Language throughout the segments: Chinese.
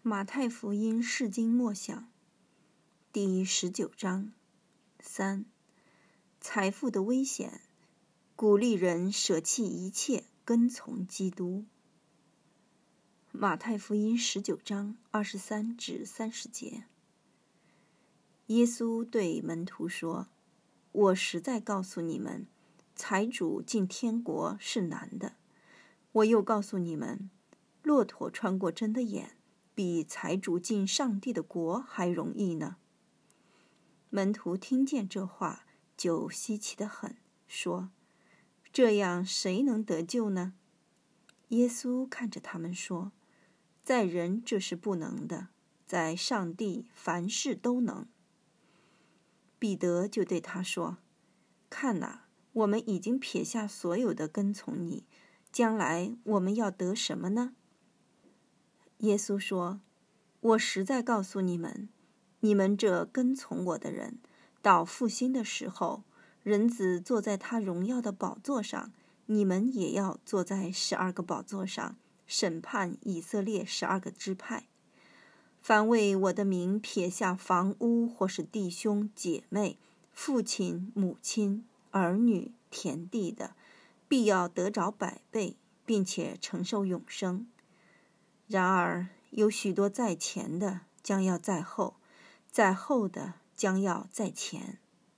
马太福音释经默想第19章3，财富的危险，鼓励人舍弃一切跟从基督。马太福音19章23至30节。耶稣对门徒说：我实在告诉你们，财主进天国是难的。我又告诉你们，骆驼穿过针的眼，比财主进上帝的国还容易呢。门徒听见这话，就稀奇得很，说：这样谁能得救呢？耶稣看着他们说：在人这是不能的，在上帝凡事都能。彼得就对他说：看哪，我们已经撇下所有的跟从你，将来我们要得什么呢？耶稣说：我实在告诉你们，你们这跟从我的人，到复兴的时候，人子坐在他荣耀的宝座上，你们也要坐在12个宝座上，审判以色列12个支派。凡为我的名撇下房屋或是弟兄姐妹、父亲母亲、儿女、田地的，必要得着100倍，并且承受永生。然而有许多在前的将要在后，在后的将要在前。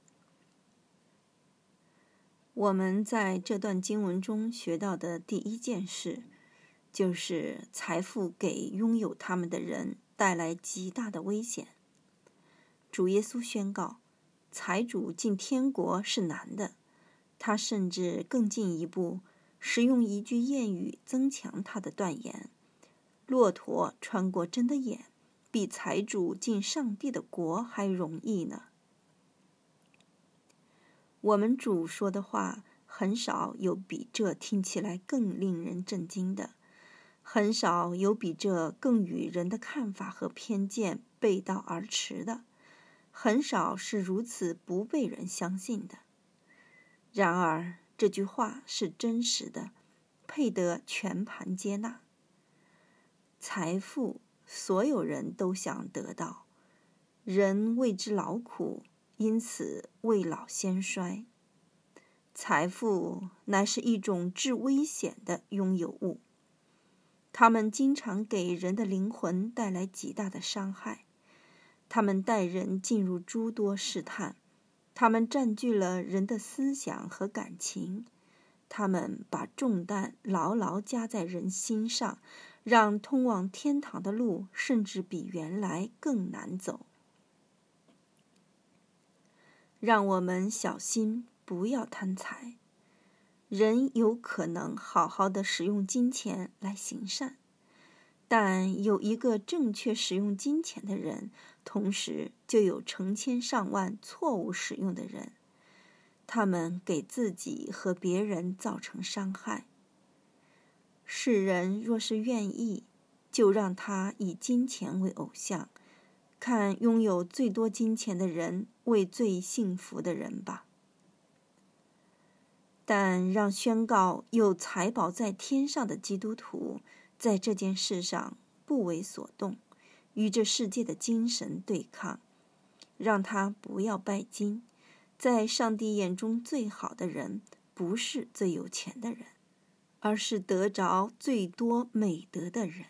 我们在这段经文中学到的第一件事，就是财富给拥有它们的人带来极大的危险。主耶稣宣告，财主进天国是难的。他甚至更进一步，使用一句谚语增强他的断言：骆驼穿过针的眼，比财主进上帝的国还容易呢。我们主说的话，很少有比这听起来更令人震惊的，很少有比这更与人的看法和偏见背道而驰的，很少是如此不被人相信的。然而这句话是真实的，配得全盘接纳。财富，所有人都想得到，人为之劳苦，因此未老先衰。财富乃是一种致危险的拥有物，它们经常给人的灵魂带来极大的伤害，它们带人进入诸多试探，它们占据了人的思想和感情，它们把重担牢牢加在人心上，让通往天堂的路甚至比原来更难走。让我们小心，不要贪财。人有可能好好的使用金钱来行善，但有一个正确使用金钱的人，同时就有成千上万错误使用的人，他们给自己和别人造成伤害。世人若是愿意，就让他以金钱为偶像，看拥有最多金钱的人为最幸福的人吧。但让宣告有财宝在天上的基督徒在这件事上不为所动，与这世界的精神对抗，让他不要拜金。在上帝眼中最好的人，不是最有钱的人，而是得着最多美德的人。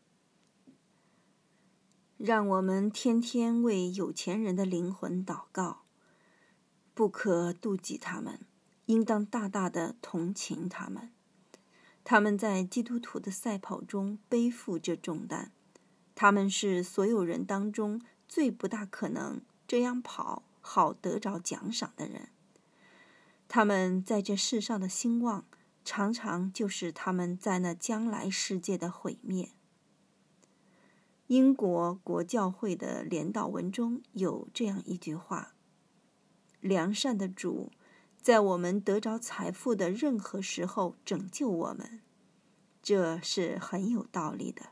让我们天天为有钱人的灵魂祷告，不可妒忌他们，应当大大的同情他们。他们在基督徒的赛跑中背负这重担，他们是所有人当中最不大可能这样跑好得着奖赏的人。他们在这世上的兴旺，常常就是他们在那将来世界的毁灭。英国国教会的联祷文中有这样一句话：良善的主在我们得着财富的任何时候拯救我们，这是很有道理的。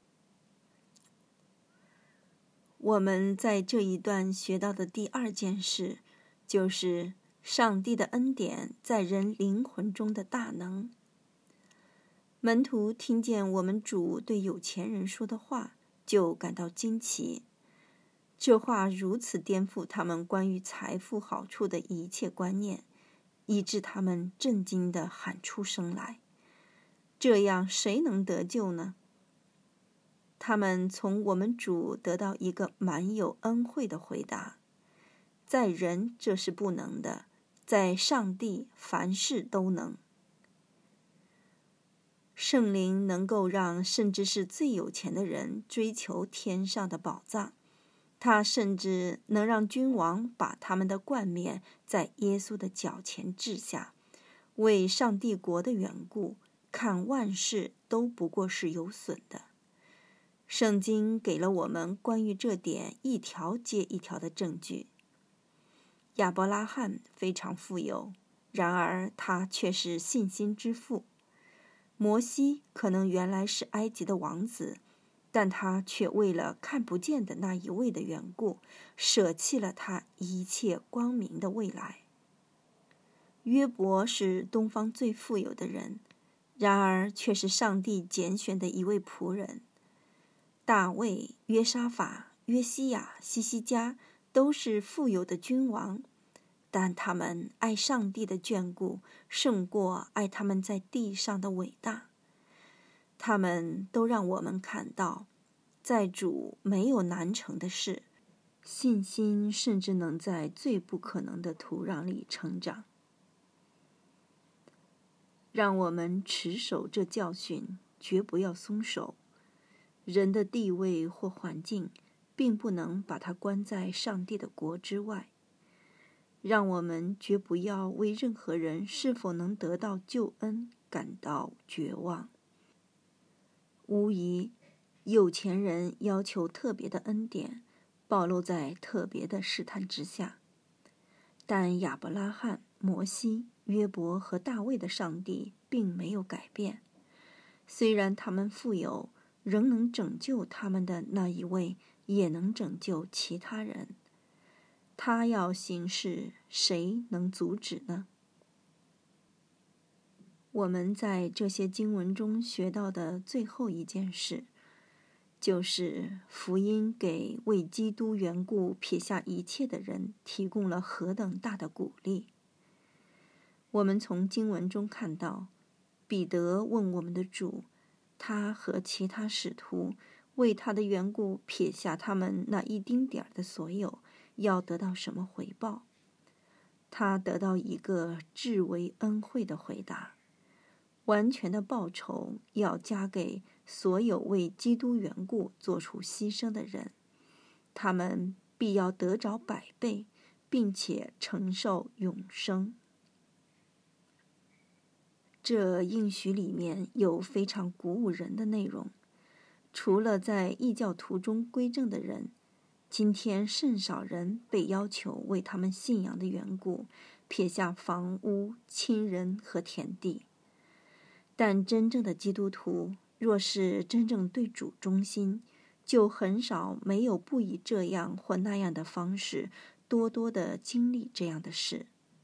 我们在这一段学到的第二件事，就是上帝的恩典在人灵魂中的大能。门徒听见我们主对有钱人说的话， 就感到惊奇。这话如此颠覆他们关于财富好处的一切观念，以致他们震惊地喊出声来：这样谁能得救呢？他们从我们主得到一个满有恩惠的回答：在人这是不能的，在上帝凡事都能。圣灵能够让甚至是最有钱的人追求天上的宝藏，他甚至能让君王把他们的冠冕在耶稣的脚前置下，为上帝国的缘故，看万事都不过是有损的。圣经给了我们关于这点一条接一条的证据。亚伯拉罕非常富有，然而他却是信心之父。摩西可能原来是埃及的王子，但他却为了看不见的那一位的缘故，舍弃了他一切光明的未来。约伯是东方最富有的人，然而却是上帝拣选的一位仆人。大卫、约沙法、约西亚、西西家都是富有的君王，但他们爱上帝的眷顾胜过爱他们在地上的伟大。他们都让我们看到，在主没有难成的事，信心甚至能在最不可能的土壤里成长。让我们持守这教训，绝不要松手。人的地位或环境并不能把他关在上帝的国之外。让我们绝不要为任何人是否能得到救恩感到绝望。无疑，有钱人要求特别的恩典，暴露在特别的试探之下。但亚伯拉罕、摩西、约伯和大卫的上帝并没有改变。虽然他们富有，仍能拯救他们的那一位，也能拯救其他人。他要行事，谁能阻止呢？我们在这些经文中学到的最后一件事，就是福音给为基督缘故撇下一切的人提供了何等大的鼓励。我们从经文中看到，彼得问我们的主，他和其他使徒为他的缘故撇下他们那一丁点儿的所有，要得到什么回报？他得到一个至为恩惠的回答：完全的报酬要加给所有为基督缘故做出牺牲的人，他们必要得着100倍，并且承受永生。这应许里面有非常鼓舞人的内容。除了在异教徒中归正的人，今天甚少人被要求为他们信仰的缘故撇下房屋、亲人和田地。但真正的基督徒若是真正对主忠心，就很少没有不以这样或那样的方式多多的经历这样的事。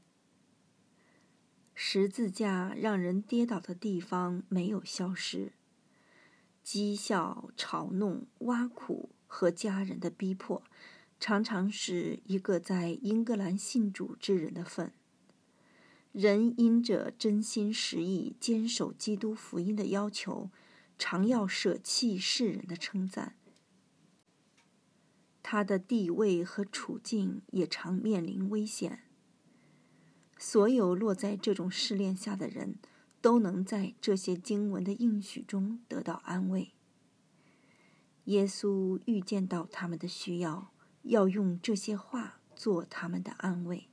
十字架让人跌倒的地方没有消失，讥笑、嘲弄、挖苦和家人的逼迫，常常是一个在英格兰信主之人的份。人因着真心实意坚守基督福音的要求，常要舍弃世人的称赞。他的地位和处境也常面临危险。所有落在这种试炼下的人，都能在这些经文的应许中得到安慰。耶稣预见到他们的需要，要用这些话做他们的安慰。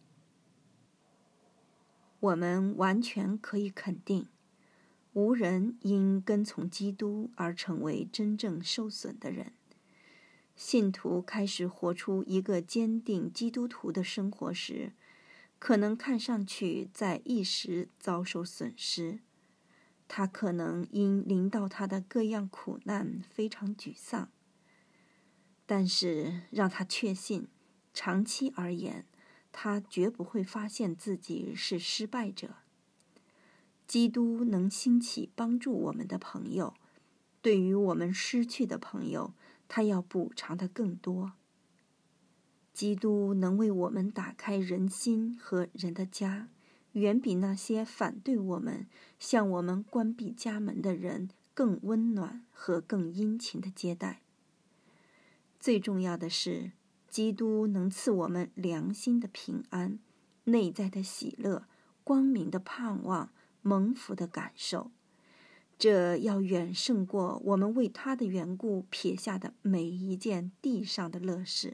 我们完全可以肯定，无人因跟从基督而成为真正受损的人。信徒开始活出一个坚定基督徒的生活时，可能看上去在一时遭受损失，他可能因临到他的各样苦难非常沮丧，但是让他确信，长期而言，他绝不会发现自己是失败者。基督能兴起帮助我们的朋友，对于我们失去的朋友， 他要补偿的更多。基督能为我们打开人心和人的家，远比那些反对我们、向我们关闭家门的人更温暖和更殷勤的接待。最重要的是，基督能赐我们良心的平安、内在的喜乐、光明的盼望、蒙福的感受。这要远胜过我们为他的缘故撇下的每一件地上的乐事。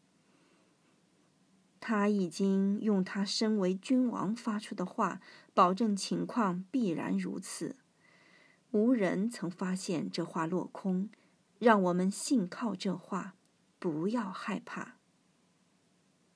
他已经用他身为君王发出的话，保证情况必然如此。无人曾发现这话落空，让我们信靠这话，不要害怕。